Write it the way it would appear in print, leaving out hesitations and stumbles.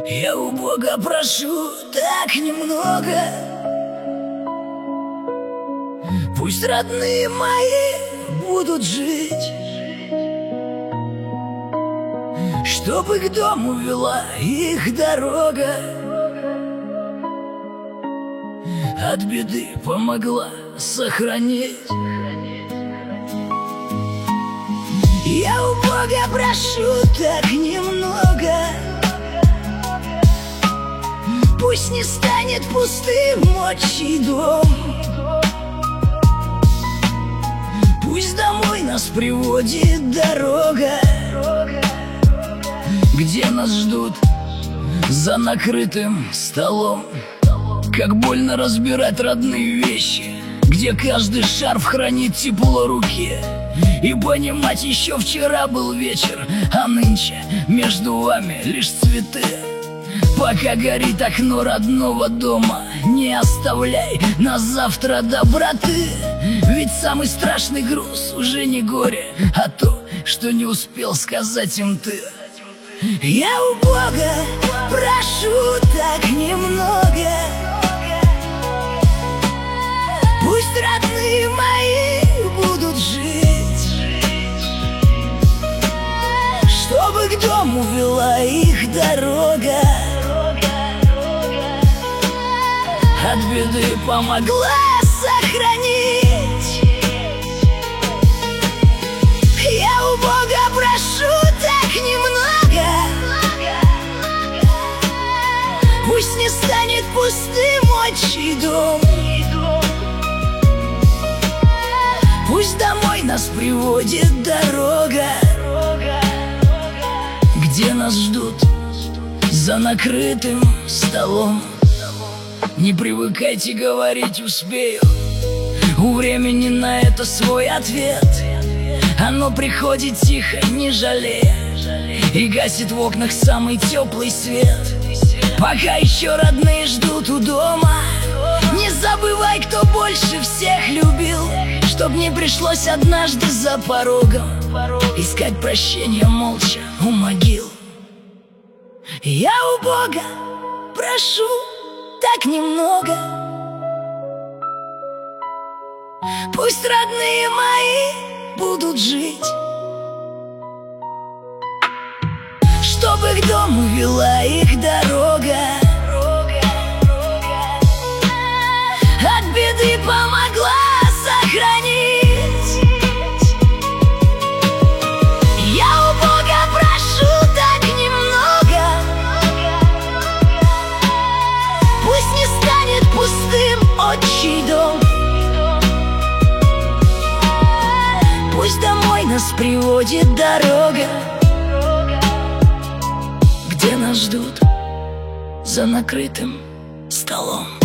Я у Бога прошу так немного. Пусть родные мои будут жить, чтобы к дому вела их дорога, от беды помогла сохранить. Я у Бога прошу так немного. Пусть не станет пустым отчий дом. Пусть домой нас приводит дорога, где нас ждут за накрытым столом. Как больно разбирать родные вещи, где каждый шарф хранит тепло руки. И понимать, еще вчера был вечер, а нынче между вами лишь цветы. Пока горит окно родного дома, не оставляй на завтра доброты. Ведь самый страшный груз уже не горе, а то, что не успел сказать им ты. Я у Бога прошу так немного. Пусть родные мои будут жить, чтобы к дому вела их дорога, от беды помогла сохранить. Я у Бога прошу так немного. Пусть не станет пустым отчий дом. Пусть домой нас приводит дорога, где нас ждут за накрытым столом. Не привыкайте говорить «успею», у времени на это свой ответ. Оно приходит тихо, не жалея, и гасит в окнах самый теплый свет. Пока еще родные ждут у дома, не забывай, кто больше всех любил, чтоб не пришлось однажды за порогом искать прощения молча у могил. Я у Бога прошу так немного. Пусть родные мои будут жить, чтобы к дому вела их дорога, от беды помогла сохранить. Я у Бога прошу так немного. Пусть не станет пустым отчий дом. Пусть домой нас приводит дорога, где нас ждут за накрытым столом.